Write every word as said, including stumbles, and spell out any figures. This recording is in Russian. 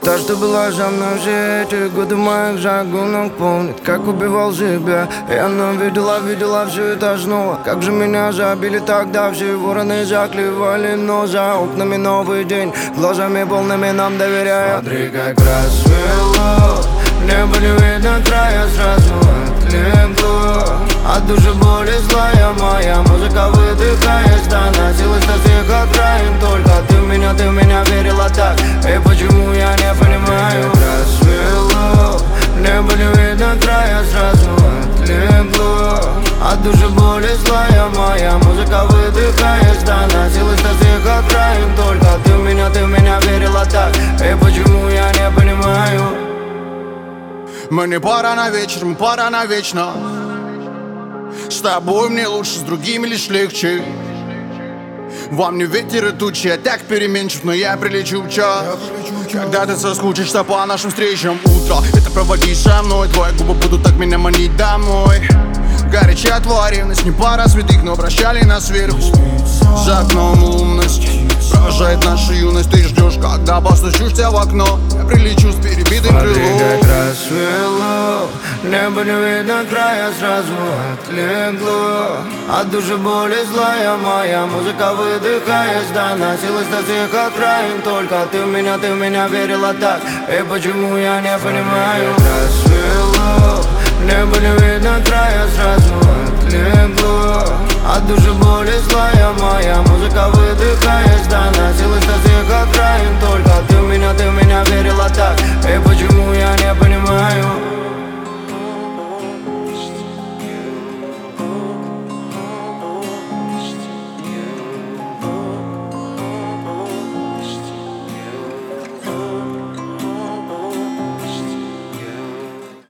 То, что было со мной все эти годы моих загонок, помнит, как убивал себя. И она видела, видела все это снова. Как же меня забили тогда, все вороны заклевали, но за окнами новый день, глазами полными нам доверяя. Смотри, как рассвело, небо не видно края, сразу отлегло от души боли злая моя. Музыка выдыхаясь, доносилась до всех окраин. Только ты в меня, ты в меня верила так. И почему я не понимаю? Рассвело, небо не видно края, сразу отлегло от души боли злая моя. Музыка выдыхаясь, доносилась до всех окраин. Только ты в меня, ты в меня верила так. И почему я не понимаю? Мы не пара на вечер, мы пара на вечно. С тобой мне лучше, с другими лишь легче. Вам не ветер и тучи, я так переменчив, но я прилечу в час. Когда ты соскучишься по нашим встречам утро, это проводи со мной. Твои губы будут так меня манить домой. Горячая твоя ревность, не пара святых, но прощали нас сверху. За окном лунность провожает нашу юность. Ты ждешь, когда постучусь тебя в окно. Я прилечу с перебитым крылом. Смотри, как рассвело, небо не видно края, сразу отлегло от души боли злая моя. Музыка выдыхаясь, доносилась до всех окраин. Только ты в меня, ты в меня верила так. И почему я не понимаю? Рассвело, небо не видно края, сразу отлегло от души боли злая моя. Музыка выдыхаясь, доносилась до всех окраин. Только ты в меня, ты в меня